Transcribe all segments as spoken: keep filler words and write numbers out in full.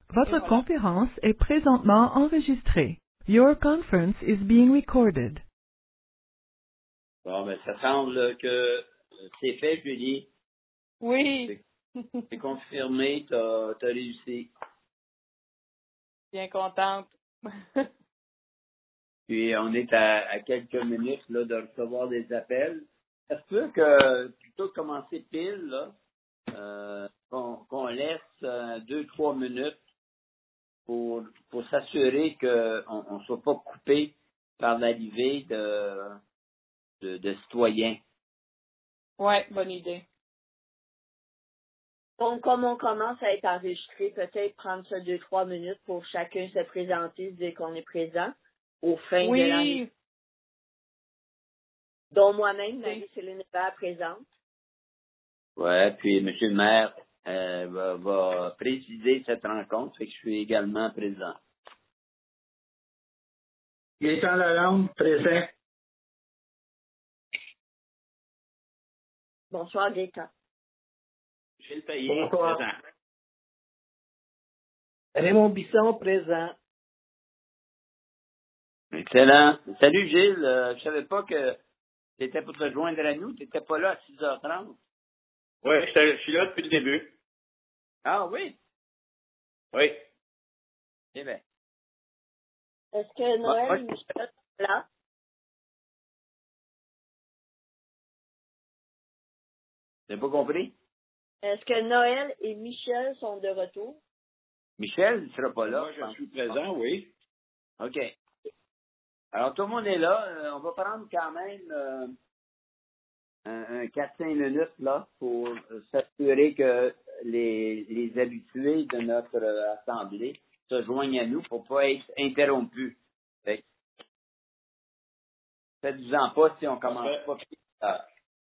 Votre voilà. conférence est présentement enregistrée. Your conference is being recorded. Bon, ben, ça semble que c'est fait, Julie. Oui. C'est, c'est confirmé, t'as, t'as réussi. Bien contente. Puis on est à, à quelques minutes là, de recevoir des appels. Ça se peut que plutôt que commencer pile, là, euh, qu'on, qu'on laisse euh, deux, trois minutes pour, pour s'assurer qu'on ne soit pas coupé par l'arrivée de, de, de citoyens. Ouais, bonne idée. Donc, comme on commence à être enregistré, peut-être prendre ça deux, trois minutes pour chacun se présenter, dire qu'on est présent au fin Oui. de l'enregistrement. Dont moi-même, Oui. Marie-Céline Hébert présente. Ouais, puis M. le maire euh, va, va présider cette rencontre, fait que je suis également présent. Gaétan Lalonde, présent. Bonsoir, Gaétan. Gilles Payet, Bonsoir. présent. Raymond Bisson, présent. Excellent. Salut Gilles, euh, je savais pas que tu étais pour te joindre à nous, tu n'étais pas là à six heures trente. Oui, je suis là depuis le début. Ah oui? Oui. Eh bien. Est-ce que Noël Moi, et Michel sont là? j'ai pas compris. Est-ce que Noël et Michel sont de retour? Michel ne sera pas là. Moi, je pense. suis présent, oui. OK. Alors, tout le monde est là. Euh, on va prendre quand même euh, un, un quatre cinq minutes là pour euh, s'assurer que les, les habitués de notre euh, assemblée se joignent à nous pour ne pas être interrompus. Fait que, faites-vous-en pas si on commence Parfait. pas plus tard.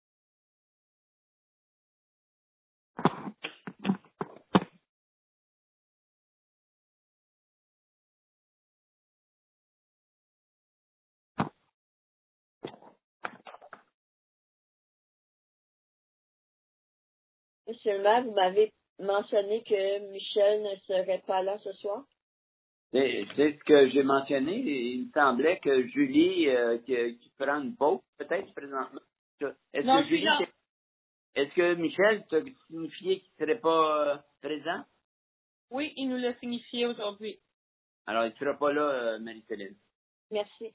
Monsieur le maire, vous m'avez mentionné que Michel ne serait pas là ce soir? C'est c'est ce que j'ai mentionné. Il me semblait que Julie, euh, qui, qui prend une pause, peut-être présentement. Est-ce Non, que je suis Julie, là. t'es- est-ce que Michel t'a signifié qu'il ne serait pas euh, présent? Oui, il nous l'a signifié aujourd'hui. Alors, il ne sera pas là, euh, Marie-Céline. Merci.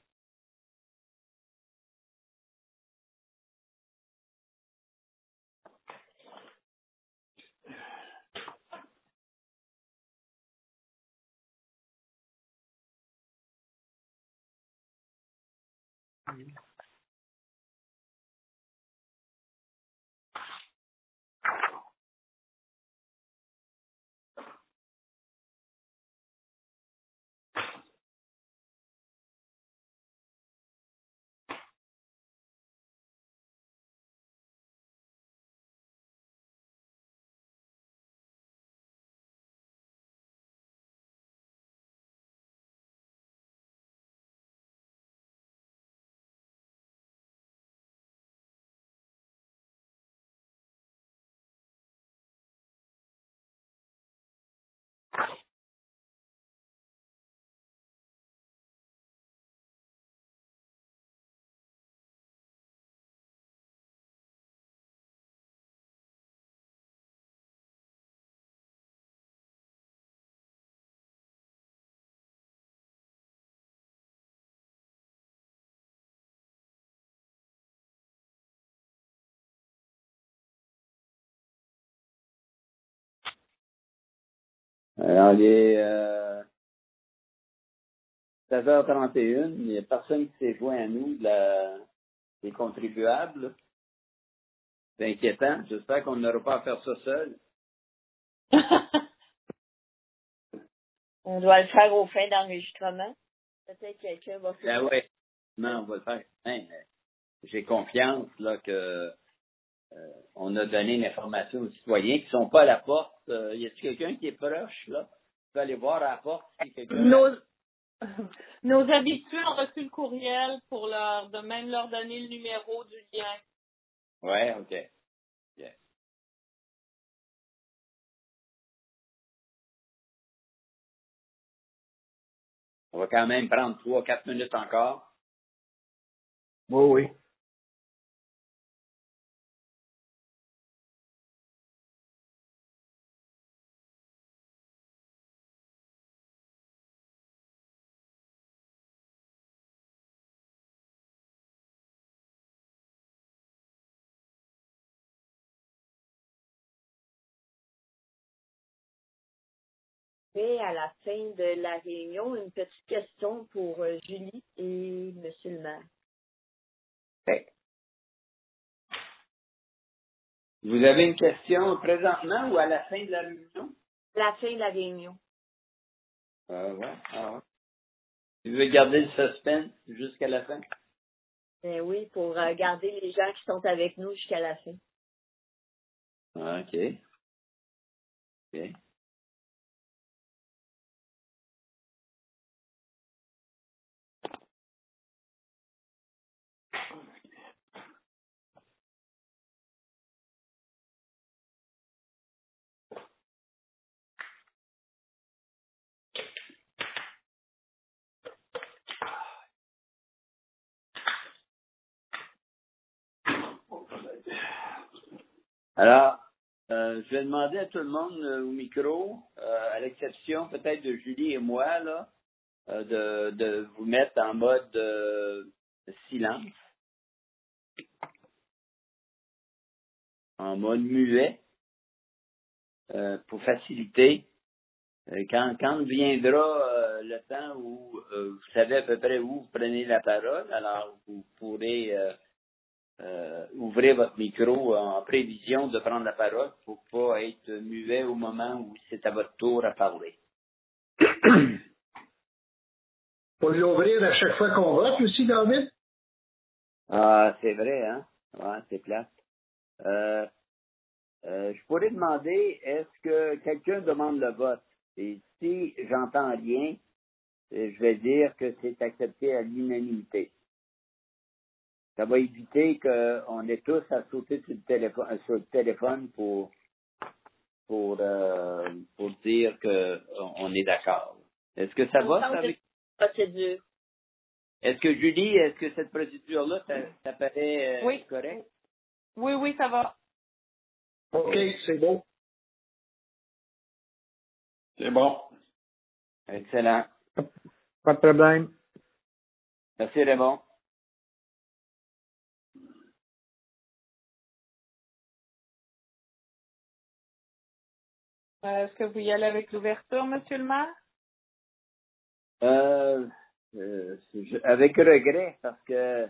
Alors, il est euh, seize heures trente et un. Il n'y a personne qui s'est joint à nous, de la, des contribuables. C'est inquiétant. J'espère qu'on n'aura pas à faire ça seul. On doit le faire au fin d'enregistrement. Peut-être quelqu'un va faire Ben oui. Non, on va le faire. Hein, euh, j'ai confiance là que euh, on a donné l'information aux citoyens qui ne sont pas à la porte. Euh, y a-t-il quelqu'un qui est proche, là? Tu peux aller voir à la porte si quelqu'un. Nos, nos habitués ont reçu le courriel pour leur, de même leur donner le numéro du lien. Ouais, OK. Yeah. va quand même prendre trois, quatre minutes encore. Oui, oui. Et à la fin de la réunion, une petite question pour euh, Julie et Monsieur le maire. Okay. Vous avez une question présentement ou à la fin de la réunion? À la fin de la réunion. Euh, ouais. Ah, ouais. Tu veux garder le suspense jusqu'à la fin? Ben oui, pour euh, garder les gens qui sont avec nous jusqu'à la fin. Ah, OK. OK. Alors, euh, je vais demander à tout le monde euh, au micro, euh, à l'exception peut-être de Julie et moi, là, euh, de, de vous mettre en mode euh, silence, en mode muet, euh, pour faciliter. Euh, Quand, quand viendra euh, le temps où euh, vous savez à peu près où vous prenez la parole, alors vous pourrez euh, euh, ouvrir votre micro en prévision de prendre la parole pour pas être muet au moment où c'est à votre tour à parler. Faut l'ouvrir à chaque fois qu'on vote aussi, David? Ah, c'est vrai, hein? Ouais, c'est plate. Euh, euh, je pourrais demander, est-ce que quelqu'un demande le vote? Et si j'entends rien, euh, je vais dire que c'est accepté à l'unanimité. Ça va éviter qu'on ait tous à sauter sur le téléphone, sur le téléphone pour, pour, euh, pour dire qu'on est d'accord. Est-ce que ça va, ça, avec... Procédure. Est-ce que Julie, est-ce que cette procédure-là, ça, ça paraît euh, Oui. correct? Oui, oui, ça va. OK, c'est bon. C'est bon. Excellent. Pas de problème. Merci, Raymond. Euh, Est-ce que vous y allez avec l'ouverture, Monsieur le maire? Euh, euh, je- avec regret, parce que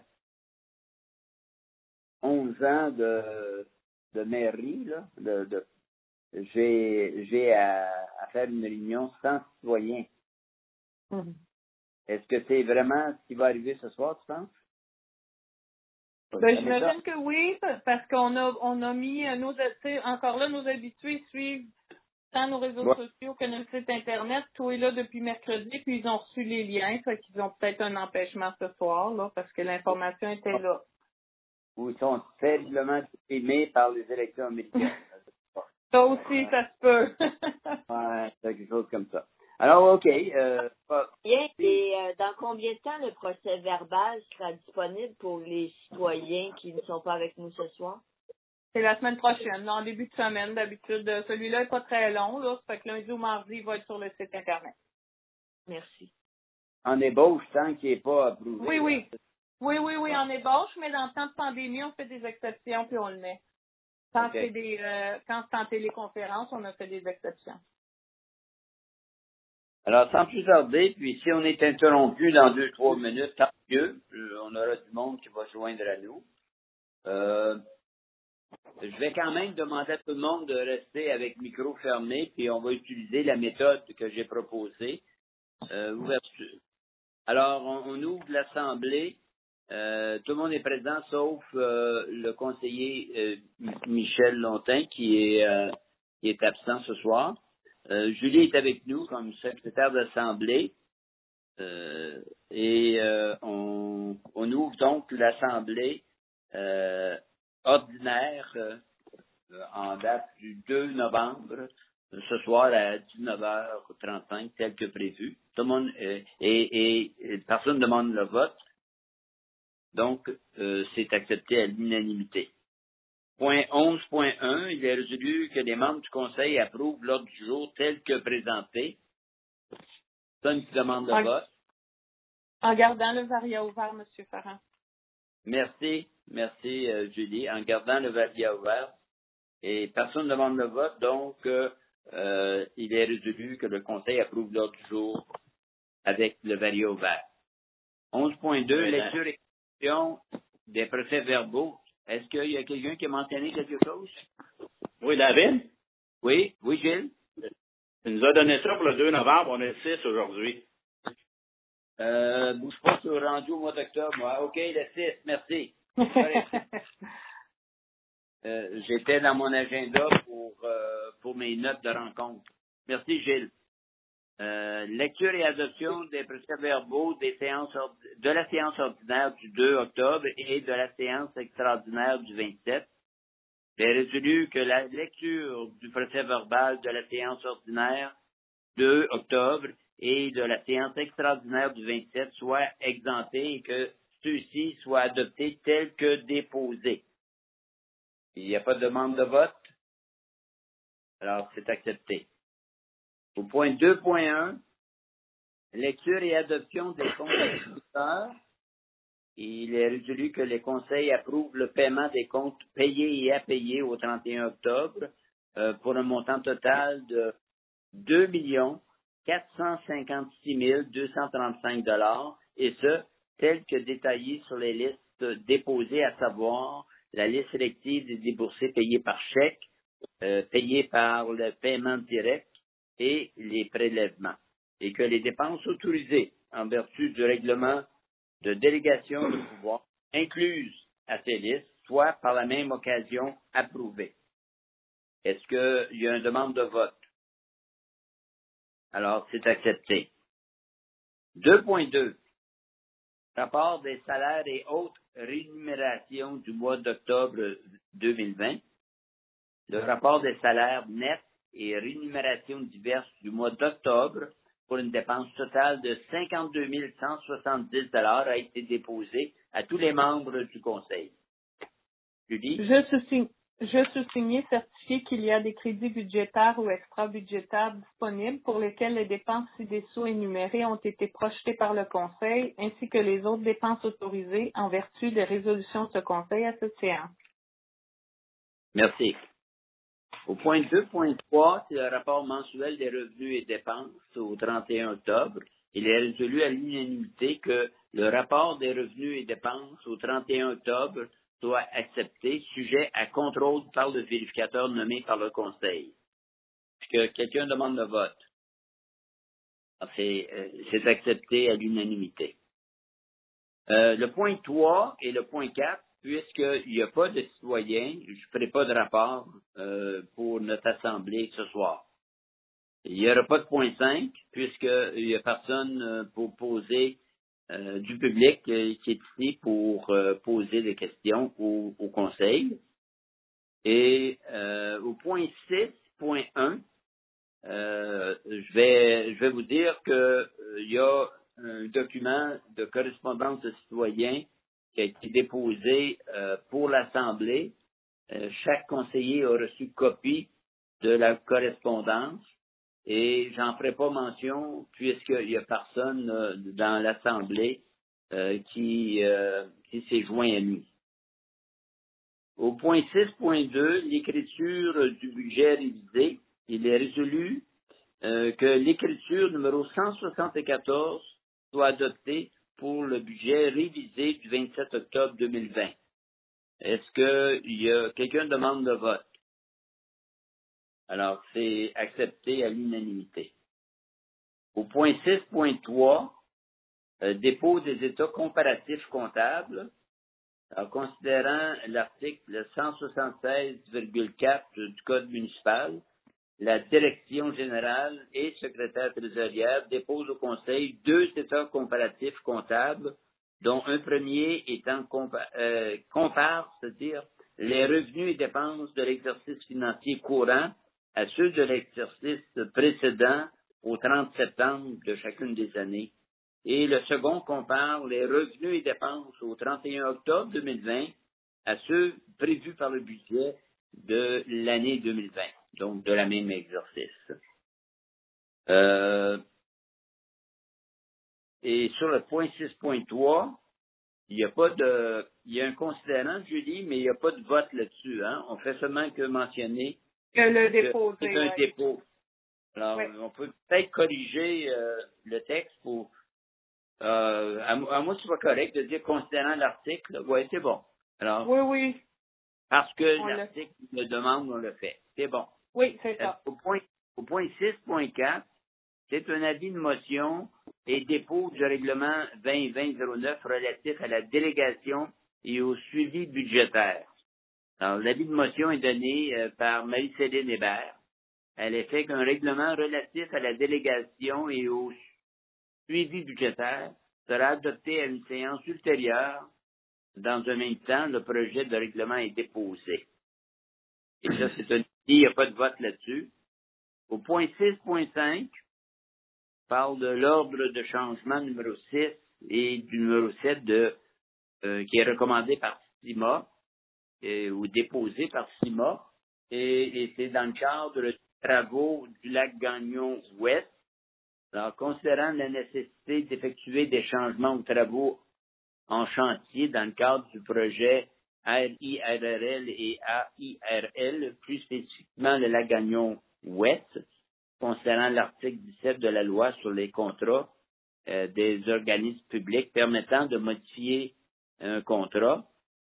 onze ans de, de mairie, là, de, de, j'ai, j'ai à, à faire une réunion sans citoyen. Mhm. Est-ce que c'est vraiment ce qui va arriver ce soir, tu penses? Ben, j'imagine que oui, parce qu'on a, on a mis euh, nos, tu sais, encore là, nos habitués suivent tant nos réseaux Ouais. sociaux que notre site Internet. Tout est là depuis mercredi, puis ils ont reçu les liens, fait qu'ils ont peut-être un empêchement ce soir, là, parce que l'information était là. Ou ils sont terriblement aimés par les élections américaines. Ça aussi, ça se peut. Ouais, c'est quelque chose comme ça. Alors, OK. Euh, pas- Bien, et euh, dans combien de temps le procès verbal sera disponible pour les citoyens qui ne sont pas avec nous ce soir? C'est la semaine prochaine, en début de semaine, d'habitude. euh, Celui-là n'est pas très long, là. Ça fait que lundi ou mardi, il va être sur le site Internet. Merci. en ébauche, tant qu'il n'est pas approuvé. Oui, oui. Là. Oui, oui, oui, en ébauche, mais dans le temps de pandémie, on fait des exceptions puis on le met. Quand OK. c'est des euh, quand c'est en téléconférence, on a fait des exceptions. Alors, sans plus tarder, puis si on est interrompu dans deux, trois minutes, tant mieux. Euh, On aura du monde qui va se joindre à nous. Euh, je vais quand même demander à tout le monde de rester avec micro fermé, puis on va utiliser la méthode que j'ai proposée. Euh, ouverture. Alors, on, on ouvre l'Assemblée. Euh, tout le monde est présent, sauf euh, le conseiller euh, M- Michel Lontin, qui est, euh, qui est absent ce soir. Euh, Julie est avec nous comme secrétaire d'Assemblée. Euh, et euh, on, on ouvre donc l'Assemblée euh, ordinaire euh, en date du deux novembre ce soir à dix-neuf heures trente-cinq, tel que prévu. Tout le monde euh, et, et, et personne ne demande le vote. Donc, euh, c'est accepté à l'unanimité. Point onze point un, il est résolu que les membres du Conseil approuvent l'ordre du jour tel que présenté. Personne qui demande le en, vote. En gardant le varia ouvert, M. Ferrand. Merci, merci euh, Julie. En gardant le varia ouvert. Et personne ne demande le vote, donc euh, euh, il est résolu que le Conseil approuve l'ordre du jour avec le varia ouvert. onze point deux, Oui, lecture et exécution des procès-verbaux. Est-ce qu'il y a quelqu'un qui a mentionné quelque chose? Oui, David? Oui, oui, Gilles? Tu nous as donné ça pour le deux novembre, on est le six aujourd'hui. Euh, bouge pas sur le rendu au mois d'octobre, moi. OK, le six, merci. euh, j'étais dans mon agenda pour, euh, pour mes notes de rencontre. Merci, Gilles. Euh, lecture et adoption des procès-verbaux des séances ordi- de la séance ordinaire du deux octobre et de la séance extraordinaire du vingt-sept. Il est résolu que la lecture du procès-verbal de la séance ordinaire deux octobre et de la séance extraordinaire du vingt-sept soit exemptée et que ceux-ci soient adoptés tels que déposés. Il n'y a pas de demande de vote? Alors, c'est accepté. Au point deux point un, lecture et adoption des comptes agriculteurs. Il est résolu que les conseils approuvent le paiement des comptes payés et à payer au trente et un octobre euh, pour un montant total de deux millions quatre cent cinquante-six mille deux cent trente-cinq dollars, et ce, tel que détaillé sur les listes déposées, à savoir la liste sélective des déboursés payés par chèque, euh, payés par le paiement direct et les prélèvements, et que les dépenses autorisées en vertu du règlement de délégation de pouvoir incluses à ces listes soient par la même occasion approuvées. Est-ce qu'il y a une demande de vote? Alors, c'est accepté. deux point deux. Rapport des salaires et autres rémunérations du mois d'octobre deux mille vingt. Le rapport des salaires nets et rémunérations diverses du mois d'octobre pour une dépense totale de cinquante-deux mille cent soixante-dix dollars a été déposé à tous les membres du Conseil. Julie? Je sous-signe, je sous-signe certifié qu'il y a des crédits budgétaires ou extra-budgétaires disponibles pour lesquels les dépenses ci-dessous énumérées ont été projetées par le Conseil, ainsi que les autres dépenses autorisées en vertu des résolutions de ce Conseil à cette séance. Merci. Au point deux point trois, c'est le rapport mensuel des revenus et dépenses au trente et un octobre. Il est résolu à l'unanimité que le rapport des revenus et dépenses au trente et un octobre soit accepté, sujet à contrôle par le vérificateur nommé par le Conseil. Est-ce que quelqu'un demande le vote? C'est, euh, c'est accepté à l'unanimité. Euh, le point trois et le point quatre, puisqu'il n'y a pas de citoyens, je ne ferai pas de rapport euh, pour notre Assemblée ce soir. Il n'y aura pas de point cinq, puisqu'il n'y a personne euh, pour poser euh, du public euh, qui est ici pour euh, poser des questions au, au Conseil. Et euh, au point six point un, euh, je vais je vais vous dire que euh, il y a un document de correspondance de citoyens qui a été déposé euh, pour l'Assemblée. Euh, chaque conseiller a reçu copie de la correspondance et j'en ferai pas mention puisqu'il n'y a personne euh, dans l'Assemblée euh, qui, euh, qui s'est joint à nous. Au point six point deux, l'écriture du budget révisé, il est résolu euh, que l'écriture numéro cent soixante-quatorze soit adoptée pour le budget révisé du vingt-sept octobre deux mille vingt. Est-ce qu'il y a quelqu'un demande le vote? Alors, c'est accepté à l'unanimité. Au point six point trois, euh, dépôt des états comparatifs comptables. En considérant l'article cent soixante-seize virgule quatre du Code municipal, la direction générale et secrétaire trésorière déposent au Conseil deux états comparatifs comptables, dont un premier étant compa- euh, compare, c'est-à-dire les revenus et dépenses de l'exercice financier courant à ceux de l'exercice précédent au trente septembre de chacune des années. Et le second compare les revenus et dépenses au trente et un octobre deux mille vingt à ceux prévus par le budget de l'année deux mille vingt, donc de la même exercice. Euh, et sur le point six point trois, il n'y a pas de, il y a un considérant, Julie, mais il n'y a pas de vote là-dessus, hein. On fait seulement que mentionner Que le que déposé, c'est un ouais. dépôt. Alors, Ouais. on peut peut-être corriger euh, le texte pour, euh, à, à moi, c'est pas correct de dire considérant l'article. Oui, c'est bon. Alors, Oui, oui. parce que On l'a. l'article le demande, on le fait. C'est bon. Oui, c'est Euh, ça. Au point, au point six point quatre, c'est un avis de motion et dépôt du règlement vingt vingt zéro neuf relatif à la délégation et au suivi budgétaire. Alors, l'avis de motion est donné euh, par Marie-Céline Hébert. Elle effet qu'un règlement relatif à la délégation et au suivi budgétaire sera adopté à une séance ultérieure. Dans un même temps, le projet de règlement est déposé. Et ça, c'est un il n'y a pas de vote là-dessus. Au point six point cinq, parle de l'ordre de changement numéro six et du numéro sept de, euh, qui est recommandé par CIMA euh, ou déposé par CIMA. Et, et c'est dans le cadre des travaux du lac Gagnon-Ouest. Alors, considérant la nécessité d'effectuer des changements ou travaux en chantier dans le cadre du projet R I R R L et A I R L, plus spécifiquement le lac Gagnon-Ouest, concernant l'article dix-sept de la loi sur les contrats euh, des organismes publics permettant de modifier un contrat,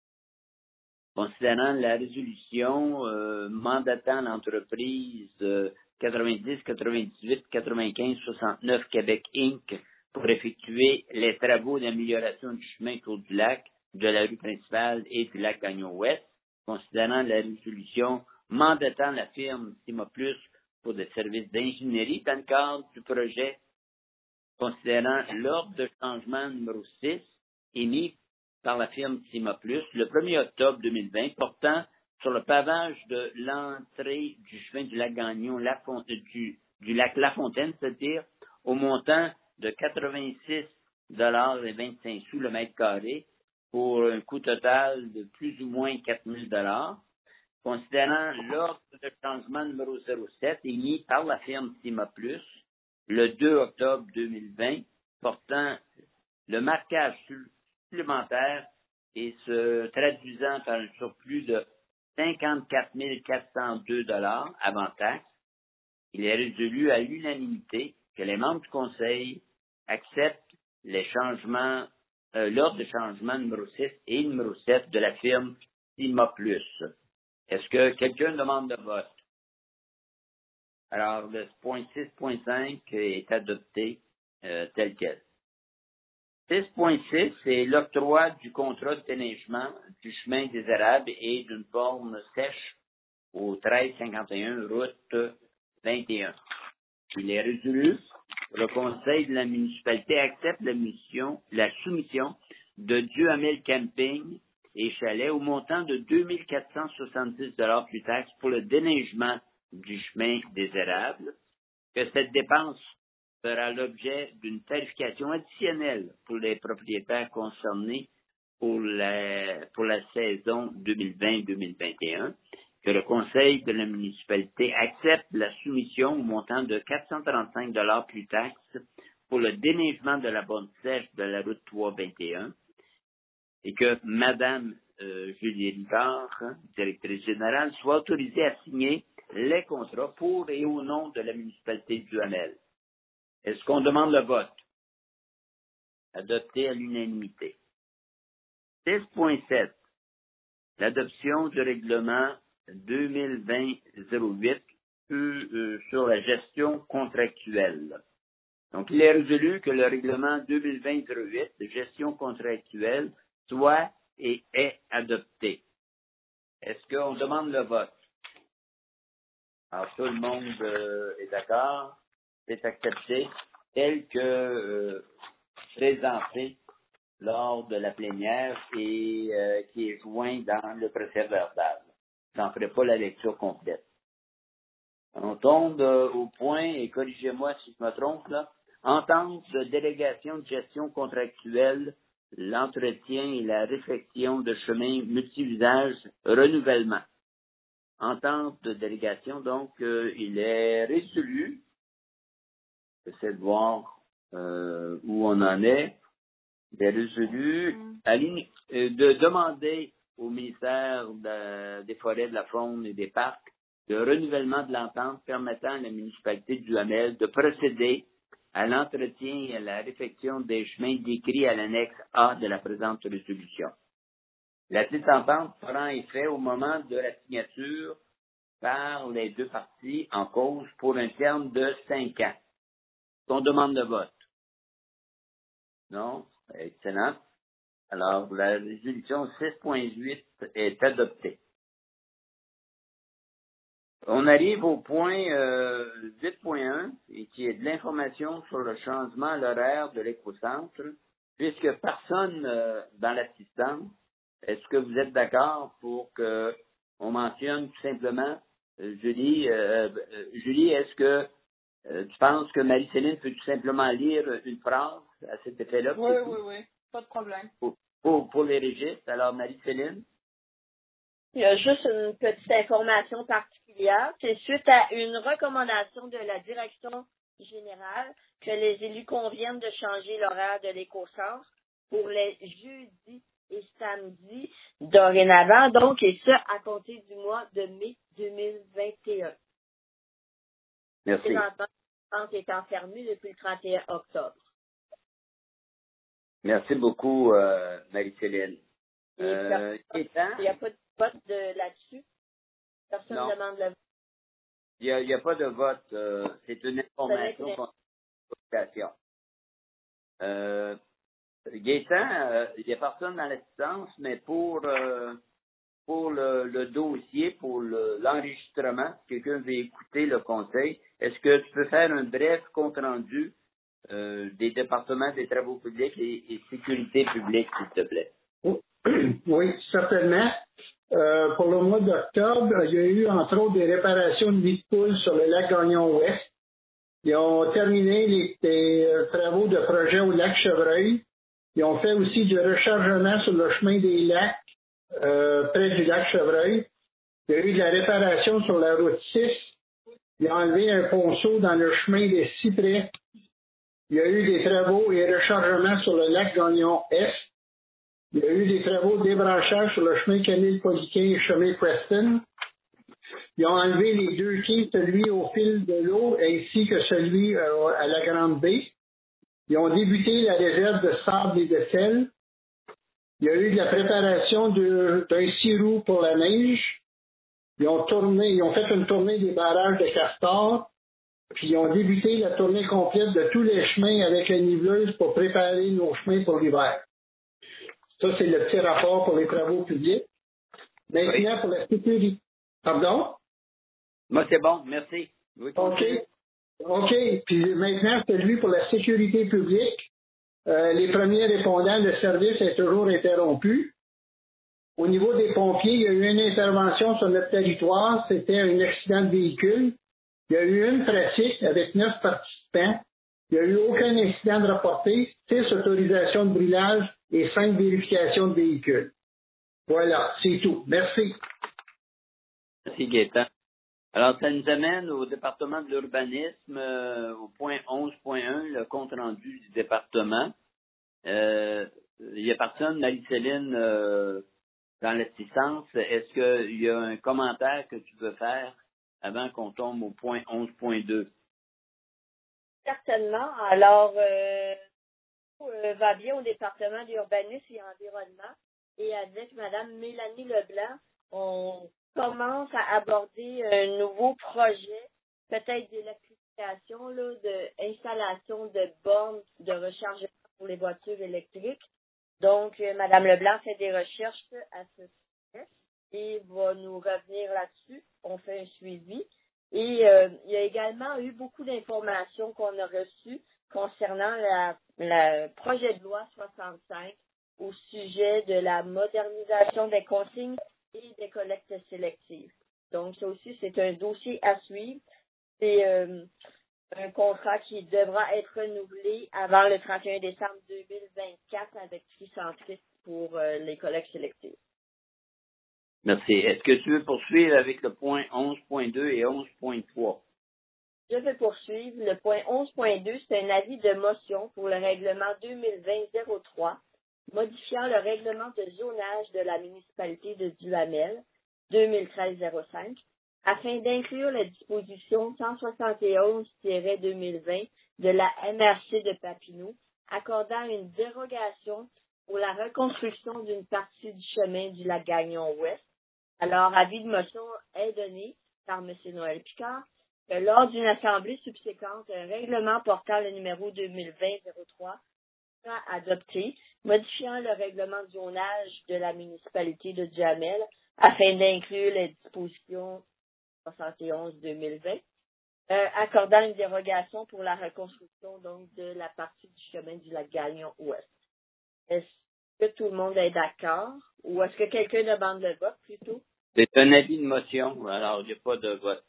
considérant la résolution euh, mandatant l'entreprise euh, quatre-vingt-dix, quatre-vingt-dix-huit, quatre-vingt-quinze, soixante-neuf Québec Incorporée pour effectuer les travaux d'amélioration du chemin autour du lac, de la rue principale et du lac Gagnon-Ouest, considérant la résolution mandatant la firme CIMA Plus pour des services d'ingénierie dans le cadre du projet, considérant l'ordre de changement numéro six émis par la firme CIMA Plus le premier octobre deux mille vingt portant sur le pavage de l'entrée du chemin du lac Gagnon, la Font- du, du lac La Fontaine, c'est-à-dire au montant de quatre-vingt-six dollars et vingt-cinq sous le mètre carré pour un coût total de plus ou moins quatre mille dollars. Considérant l'ordre de changement numéro zéro sept émis par la firme CIMA Plus le deux octobre deux mille vingt portant le marquage supplémentaire et se traduisant par un surplus de cinquante-quatre mille quatre cent deux dollars avant taxe, il est résolu à l'unanimité que les membres du Conseil acceptent les changements, euh, l'ordre de changement numéro six et numéro sept de la firme CIMA Plus. Est-ce que quelqu'un demande de vote? Alors, le point six point cinq est adopté euh, tel quel. six point six, c'est l'octroi du contrat de déneigement du chemin des Érables et d'une borne sèche au treize cinquante et un route vingt et un. Il est résolu. Le conseil de la municipalité accepte la, mission, la soumission de Duhamel Camping et Chalet au montant de deux mille quatre cent soixante-dix dollars plus taxes pour le déneigement du chemin des Érables, que cette dépense fera l'objet d'une tarification additionnelle pour les propriétaires concernés pour la, pour la saison deux mille vingt deux mille vingt et un, que le conseil de la municipalité accepte la soumission au montant de quatre cent trente-cinq dollars plus taxes pour le déneigement de la borne sèche de la route trois vingt et un, et que Mme euh, Julie Rivard, directrice générale, soit autorisée à signer les contrats pour et au nom de la municipalité de Duhamel. Est-ce qu'on demande le vote? Adopté à l'unanimité. six point sept. L'adoption du règlement deux mille vingt zéro huit euh, euh, sur la gestion contractuelle. Donc, il est résolu que le règlement deux mille vingt zéro huit de gestion contractuelle soit et est adopté. Est-ce qu'on demande le vote? Alors, tout le monde euh, est d'accord. C'est accepté tel que euh, présenté lors de la plénière et euh, qui est joint dans le procès verbal. Je n'en ferai pas la lecture complète. On tombe euh, au point, et corrigez-moi si je me trompe, là, entente de délégation de gestion contractuelle, l'entretien et la réfection de chemins multi-usages, renouvellement. Entente de délégation, donc, euh, il est résolu. J'essaie de voir euh, où on en est. Il est résolu à l'ini- euh, de demander au ministère de- des Forêts, de la Faune et des Parcs le renouvellement de l'entente permettant à la municipalité du Duhamel de procéder à l'entretien et à la réfection des chemins décrits à l'annexe A de la présente résolution. La petite entente prend effet au moment de la signature par les deux parties en cause pour un terme de cinq ans. On demande de vote. Non? Excellent. Alors, la résolution six point huit est adoptée. On arrive au point euh, huit point un, et qui est de l'information sur le changement à l'horaire de l'écocentre. Puisque personne euh, dans l'assistance, est-ce que vous êtes d'accord pour que on mentionne tout simplement, euh, Julie, euh, euh, Julie, est-ce que euh, tu penses que Marie-Céline peut tout simplement lire une phrase à cet effet-là? Oui, oui, oui, pas de problème. Pour, pour, pour les registres. Alors, Marie-Céline? Il y a juste une petite information particulière. C'est suite à une recommandation de la direction générale que les élus conviennent de changer l'horaire de l'écocentre pour les jeudis et samedis dorénavant, donc, et ce, à compter du mois de mai deux mille vingt et un. Merci. Présentement, le centre étant fermé depuis le trente et un octobre. Merci beaucoup, euh, Marie-Céline. Et Euh, il n'y a pas de vote de là-dessus. Personne ne demande le vote. Il n'y a, il y a pas de vote. Euh, c'est une information consultation. Euh, Gaétan, euh, il n'y a personne dans l'assistance, mais pour euh, pour le, le dossier, pour le, l'enregistrement, si quelqu'un veut écouter le conseil, est-ce que tu peux faire un bref compte-rendu euh, des départements des travaux publics et, et sécurité publique, s'il te plaît? Oui, certainement. Euh, pour le mois d'octobre, il y a eu entre autres des réparations de nids de poules sur le lac Gagnon-Ouest. Ils ont terminé les, les euh, travaux de projet au lac Chevreuil. Ils ont fait aussi du rechargement sur le chemin des lacs euh, près du lac Chevreuil. Il y a eu de la réparation sur la route six. Ils ont enlevé un ponceau dans le chemin des Cyprès. Il y a eu des travaux et rechargements sur le lac Gagnon-Est. Il y a eu des travaux de débranchage sur le chemin Camille-Poliquin et chemin Preston. Ils ont enlevé les deux quais, celui au fil de l'eau ainsi que celui euh, à la Grande Baie. Ils ont débuté la réserve de sable et de sel. Il y a eu de la préparation de, d'un six roues pour la neige. Ils ont tourné, ils ont fait une tournée des barrages de Castor. Puis ils ont débuté la tournée complète de tous les chemins avec la niveleuse pour préparer nos chemins pour l'hiver. Ça, c'est le petit rapport pour les travaux publics. Maintenant, oui. Pour la sécurité. Pardon? Moi, c'est bon, merci. Oui, OK. OK. Puis maintenant, celui pour la sécurité publique. Euh, les premiers répondants, le service est toujours interrompu. Au niveau des pompiers, il y a eu une intervention sur notre territoire. C'était un accident de véhicule. Il y a eu une pratique avec neuf participants. Il n'y a eu aucun incident de rapporté, six autorisations de brûlage et cinq vérifications de véhicules. Voilà, c'est tout. Merci. Merci, Gaétan. Alors, ça nous amène au département de l'urbanisme, euh, au point onze point un, le compte-rendu du département. Euh, il n'y a personne, Marie-Céline, euh, dans l'assistance. Est-ce qu'il y a un commentaire que tu veux faire avant qu'on tombe au point onze point deux? Certainement. Alors, euh, euh, va bien au département d'urbanisme et environnement. Et avec Mme Mélanie Leblanc, on commence à aborder un nouveau projet, peut-être d'électrification, là, d'installation de bornes de rechargement pour les voitures électriques. Donc, euh, Mme Leblanc fait des recherches à ce sujet et va nous revenir là-dessus. On fait un suivi. Et euh, il y a également eu beaucoup d'informations qu'on a reçues concernant la, la projet de loi soixante-cinq au sujet de la modernisation des consignes et des collectes sélectives. Donc, ça aussi, c'est un dossier à suivre. c'est euh, un contrat qui devra être renouvelé avant le trente et un décembre deux mille vingt-quatre avec Tricentris pour euh, les collectes sélectives. Merci. Est-ce que tu veux poursuivre avec le point onze point deux et onze point trois? Je vais poursuivre. Le point onze point deux, c'est un avis de motion pour le règlement deux mille vingt zéro trois, modifiant le règlement de zonage de la municipalité de Duhamel deux mille treize zéro cinq, afin d'inclure la disposition cent soixante et onze deux mille vingt de la M R C de Papineau, accordant une dérogation pour la reconstruction d'une partie du chemin du lac Gagnon-Ouest. Alors, avis de motion est donné par M. Noël Picard que lors d'une assemblée subséquente, un règlement portant le numéro deux mille vingt zéro trois sera adopté, modifiant le règlement de zonage de la municipalité de Duhamel afin d'inclure les dispositions soixante et onze deux mille vingt, euh, accordant une dérogation pour la reconstruction donc de la partie du chemin du lac Gagnon-Ouest. Est-ce que tout le monde est d'accord ou est-ce que quelqu'un demande le vote plutôt? C'est un avis de motion, alors il n'y a pas de vote.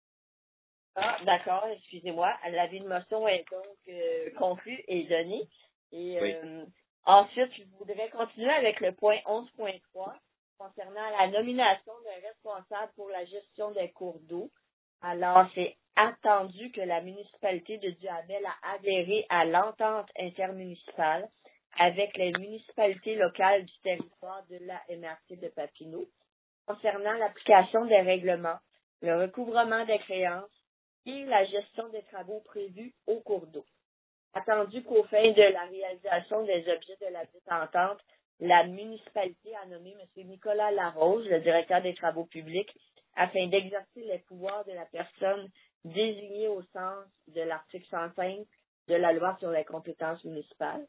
Ah, d'accord, excusez-moi. L'avis de motion est donc euh, conclu et donné. Et Oui. euh, ensuite, je voudrais continuer avec le point onze point trois concernant la nomination d'un responsable pour la gestion des cours d'eau. Alors, c'est attendu que la municipalité de Duhamel a adhéré à l'entente intermunicipale avec les municipalités locales du territoire de la M R C de Papineau concernant l'application des règlements, le recouvrement des créances et la gestion des travaux prévus au cours d'eau. Attendu qu'au fin de la réalisation des objets de la dite entente, la municipalité a nommé M. Nicolas Larose, le directeur des travaux publics, afin d'exercer les pouvoirs de la personne désignée au sens de l'article cent cinq de la loi sur les compétences municipales.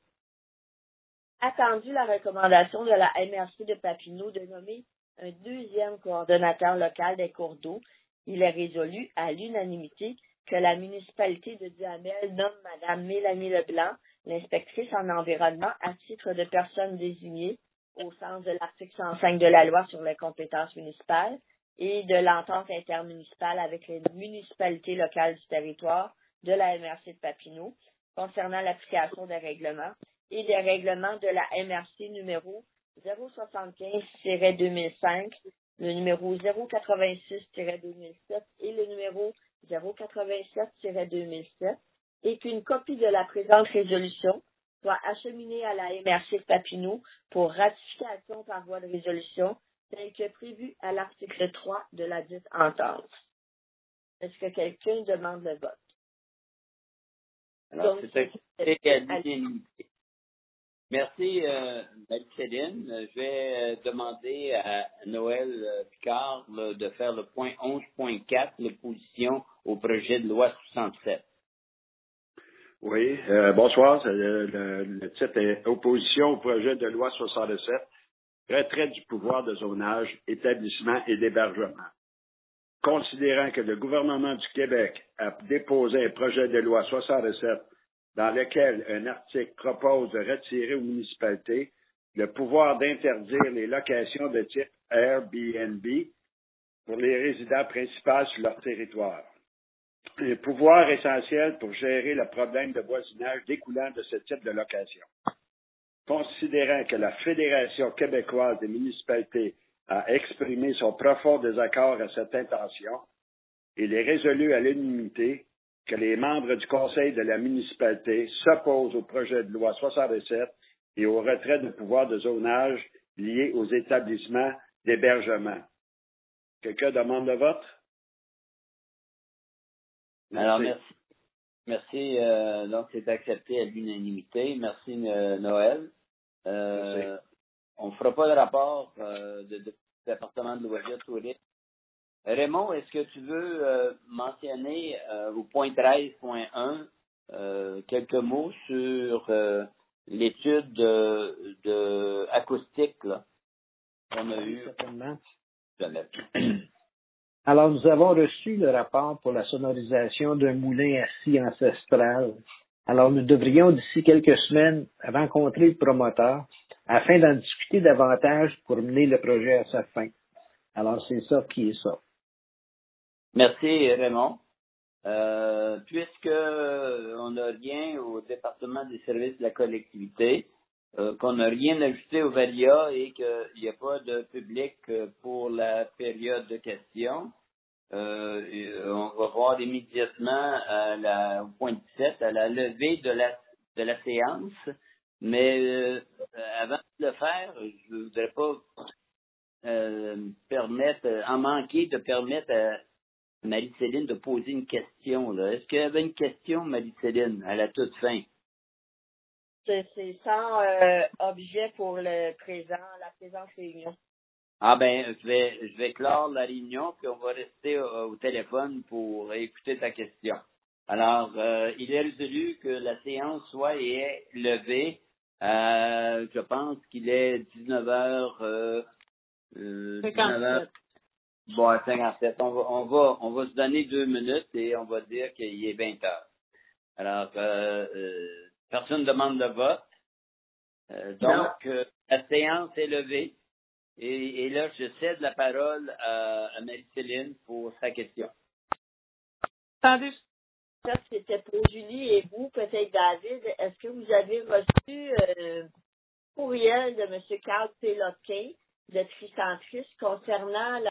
Attendu la recommandation de la M R C de Papineau de nommer un deuxième coordonnateur local des cours d'eau, il est résolu à l'unanimité que la municipalité de Duhamel nomme Mme Mélanie Leblanc, l'inspectrice en environnement, à titre de personne désignée au sens de l'article cent cinq de la loi sur les compétences municipales et de l'entente intermunicipale avec les municipalités locales du territoire de la M R C de Papineau concernant l'application des règlements et des règlements de la M R C numéro zéro soixante-quinze deux mille cinq, le numéro zéro quatre-vingt-six deux mille sept et le numéro zéro quatre-vingt-sept deux mille sept, et qu'une copie de la présente résolution soit acheminée à la M R C de Papineau pour ratification par voie de résolution, tel que prévu à l'article trois de la dite entente. Est-ce que quelqu'un demande le vote? Alors, Donc, c'est accepté à l'unanimité. Merci, euh, Marie-Céline. Je vais euh, demander à Noël euh, Picard là, de faire le point onze point quatre, l'opposition au projet de loi soixante-sept. Oui, euh, bonsoir. Le, le, le titre est Opposition au projet de loi soixante-sept, retrait du pouvoir de zonage, établissement et d'hébergement. Considérant que le gouvernement du Québec a déposé un projet de loi soixante-sept dans lequel un article propose de retirer aux municipalités le pouvoir d'interdire les locations de type Airbnb pour les résidents principaux sur leur territoire. Un pouvoir essentiel pour gérer le problème de voisinage découlant de ce type de location. Considérant que la Fédération québécoise des municipalités a exprimé son profond désaccord à cette intention, il est résolu à l'unanimité que les membres du Conseil de la municipalité s'opposent au projet de loi soixante-sept et au retrait de pouvoir de zonage lié aux établissements d'hébergement. Quelqu'un demande le vote? Merci. Alors, merci. Merci. Euh, donc, c'est accepté à l'unanimité. Merci, euh, Noël. Euh, on ne fera pas de rapport euh, de, de département de loisirs touristes. Raymond, est-ce que tu veux euh, mentionner euh, au point treize point un euh, quelques mots sur euh, l'étude de, de acoustique là, qu'on a eue? Certainement. Alors, nous avons reçu le rapport pour la sonorisation d'un moulin à scie ancestral. Alors, nous devrions d'ici quelques semaines rencontrer le promoteur afin d'en discuter davantage pour mener le projet à sa fin. Alors, c'est ça qui est ça. Merci, Raymond. euh, puisque on n'a rien au département des services de la collectivité, euh, qu'on n'a rien ajouté au Varia et qu'il n'y a pas de public pour la période de questions, euh, on va voir immédiatement à la, au point dix-sept, à la levée de la, de la séance. Mais euh, avant de le faire, je ne voudrais pas euh, permettre, en manquer de permettre à Marie-Céline de poser une question. Là. Est-ce qu'il y avait une question, Marie-Céline, à la toute fin? C'est, c'est sans euh, objet pour le présent, la présente réunion. Ah ben, je vais, je vais clore la réunion, puis on va rester au, au téléphone pour écouter ta question. Alors, euh, il est résolu que la séance soit et est levée. Euh, je pense qu'il est dix-neuf heures. Euh, euh, dix-neuf heures. Bon, à cinquante-sept. On va, on va, on va se donner deux minutes et on va dire qu'il est vingt heures. Alors, euh, euh, personne ne demande le vote. Euh, donc, euh, la séance est levée. Et, et là, je cède la parole à, à Marie-Céline pour sa question. Attendez. Ça, c'était pour Julie et vous, peut-être David. Est-ce que vous avez reçu euh, courriel de M. Carl Péloquin, de Tricentrus, concernant la